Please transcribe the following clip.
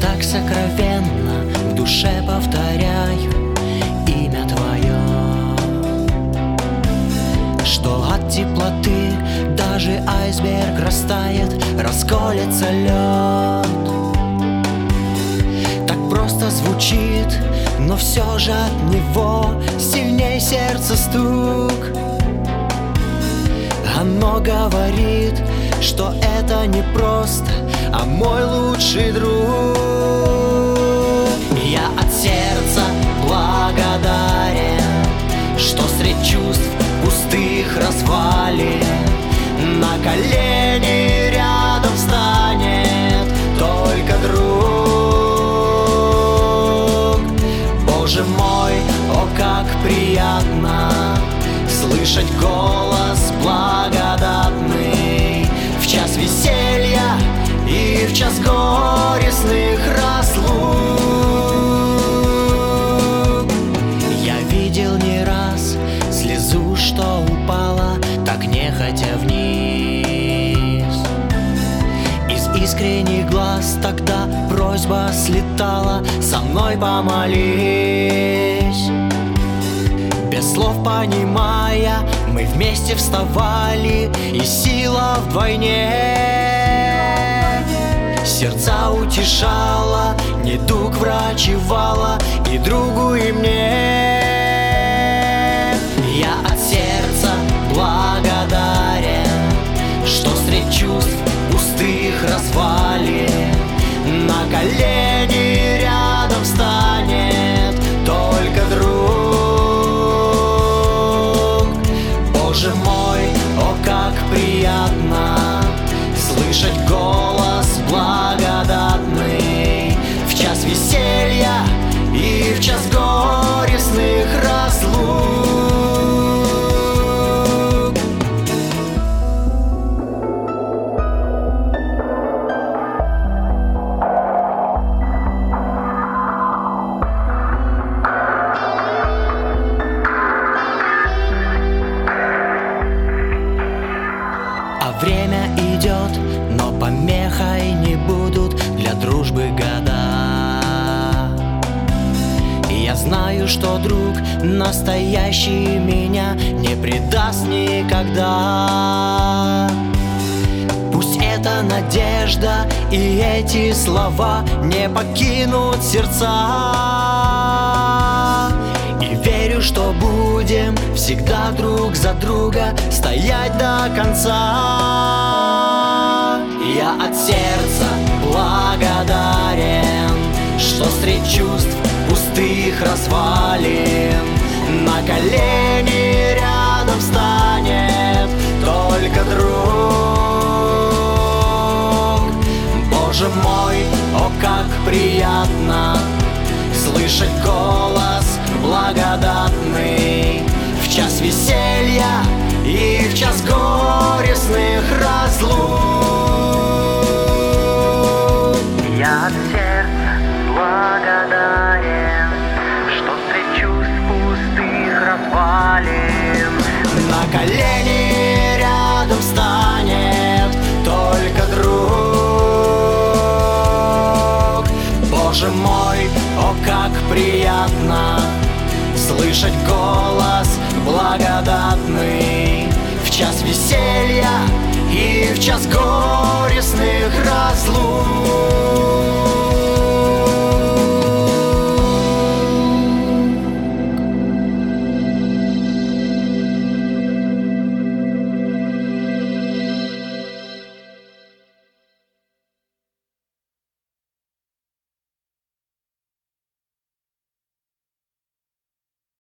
так сокровенно в душе повторяю имя Твое, что от теплоты даже айсберг растает, расколется лед. Так просто звучит, но все же от него сильней сердце стук. Оно говорит, что это не просто, а мой лучший друг. Я от сердца благодарен, что средь чувств пустых развалин на колени рядом встанет только друг. Боже мой, о, как приятно слышать голос благодатный в час веселья и в час горестных разлук. Я видел не раз слезу, что упала так нехотя вниз. Из искренних глаз тогда просьба слетала: со мной помолись. Без слов понимая, мы вместе вставали, и сила вдвойне. Сердца утешала, недуг врачевала и другу, и мне. Я от сердца благодарен, что средь чувств пустых развалин на колени рядом встанет только друг. Боже мой, о, как приятно слышать голос благодатный в час веселья и в час горестных разлук. Время идет, но помехой не будут для дружбы года. Я знаю, что друг настоящий меня не предаст никогда. Пусть эта надежда и эти слова не покинут сердца. И верю, что будем всегда друг за друга стоять до конца. Я от сердца благодарен, что средь чувств пустых развалин на колени рядом встанет только друг. Боже мой, о, как приятно слышать голос благодатный в час веселья и в час горестных разлук. Я от сердца благодарен, что средь чувств пустых развалин на колени рядом встанет только друг. Боже мой, о, как приятно слышать